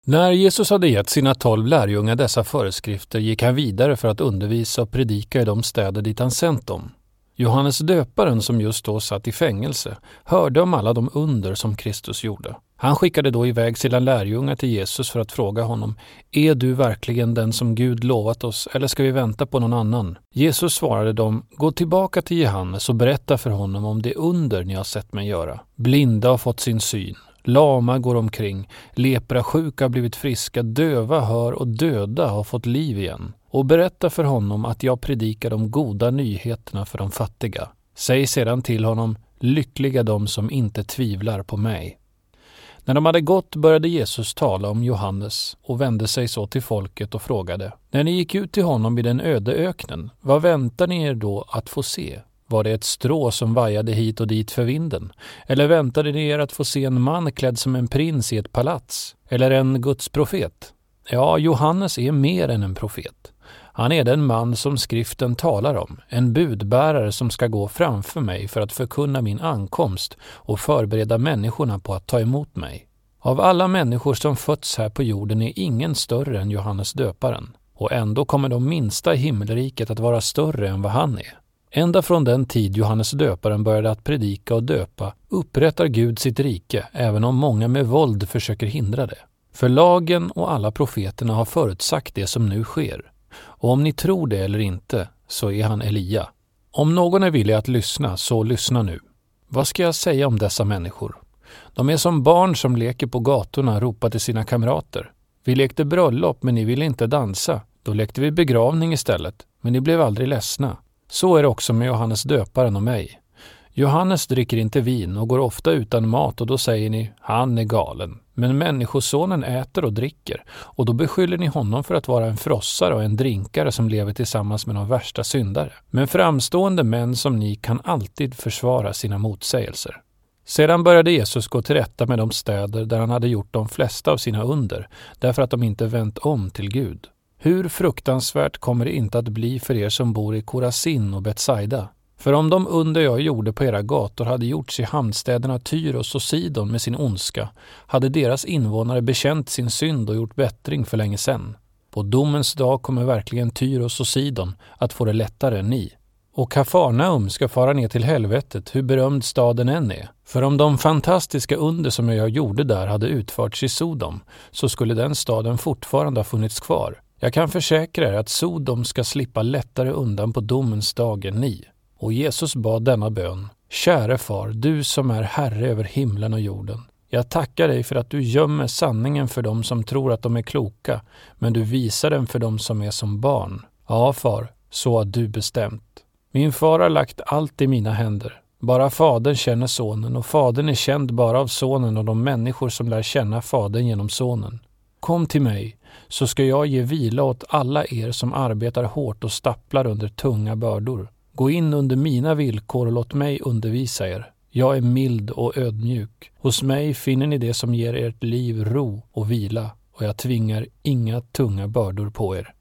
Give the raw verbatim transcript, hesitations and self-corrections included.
När Jesus hade gett sina tolv lärjungar dessa föreskrifter gick han vidare för att undervisa och predika i de städer dit han sänt dem. Johannes döparen, som just då satt i fängelse, hörde om alla de under som Kristus gjorde. Han skickade då iväg sina lärjungar till Jesus för att fråga honom: är du verkligen den som Gud lovat oss, eller ska vi vänta på någon annan? Jesus svarade dem: gå tillbaka till Johannes och berätta för honom om det under ni har sett mig göra. Blinda har fått sin syn, lama går omkring, leprasjuka har blivit friska, döva hör och döda har fått liv igen. Och berätta för honom att jag predikar de goda nyheterna för de fattiga. Säg sedan till honom: lyckliga de som inte tvivlar på mig. När de hade gått började Jesus tala om Johannes och vände sig så till folket och frågade: när ni gick ut till honom i den öde öknen, vad väntar ni er då att få se? Var det ett strå som vajade hit och dit för vinden? Eller väntade ni er att få se en man klädd som en prins i ett palats? Eller en Guds profet? Ja, Johannes är mer än en profet. Han är den man som skriften talar om, en budbärare som ska gå framför mig för att förkunna min ankomst och förbereda människorna på att ta emot mig. Av alla människor som fötts här på jorden är ingen större än Johannes döparen, och ändå kommer de minsta i himmelriket att vara större än vad han är. Ända från den tid Johannes döparen började att predika och döpa upprättar Gud sitt rike, även om många med våld försöker hindra det. För lagen och alla profeterna har förutsagt det som nu sker. Och om ni tror det eller inte, så är han Elia. Om någon är villig att lyssna, så lyssna nu. Vad ska jag säga om dessa människor? De är som barn som leker på gatorna och ropar till sina kamrater: vi lekte bröllop, men ni ville inte dansa. Då lekte vi begravning istället, men ni blev aldrig ledsna. Så är det också med Johannes döparen och mig. Johannes dricker inte vin och går ofta utan mat, och då säger ni: han är galen. Men människosonen äter och dricker, och då beskyller ni honom för att vara en frossare och en drinkare som lever tillsammans med de värsta syndare. Men framstående män som ni kan alltid försvara sina motsägelser. Sedan började Jesus gå till rätta med de städer där han hade gjort de flesta av sina under, därför att de inte vänt om till Gud. Hur fruktansvärt kommer det inte att bli för er som bor i Korazin och Betsaida? För om de under jag gjorde på era gator hade gjorts i hamnstäderna Tyros och Sidon med sin ondska, hade deras invånare bekänt sin synd och gjort bättring för länge sedan. På domens dag kommer verkligen Tyros och Sidon att få det lättare än ni. Och Kafarnaum ska fara ner till helvetet, hur berömd staden än är. För om de fantastiska under som jag gjorde där hade utförts i Sodom, så skulle den staden fortfarande ha funnits kvar. Jag kan försäkra er att Sodom ska slippa lättare undan på domens dag än ni. Och Jesus bad denna bön: käre far, du som är herre över himlen och jorden. Jag tackar dig för att du gömmer sanningen för dem som tror att de är kloka, men du visar den för dem som är som barn. Ja, far, så har du bestämt. Min far har lagt allt i mina händer. Bara fadern känner sonen, och fadern är känd bara av sonen och de människor som lär känna fadern genom sonen. Kom till mig, så ska jag ge vila åt alla er som arbetar hårt och stapplar under tunga bördor. Gå in under mina villkor och låt mig undervisa er. Jag är mild och ödmjuk. Hos mig finner ni det som ger ert liv ro och vila, och jag tvingar inga tunga bördor på er.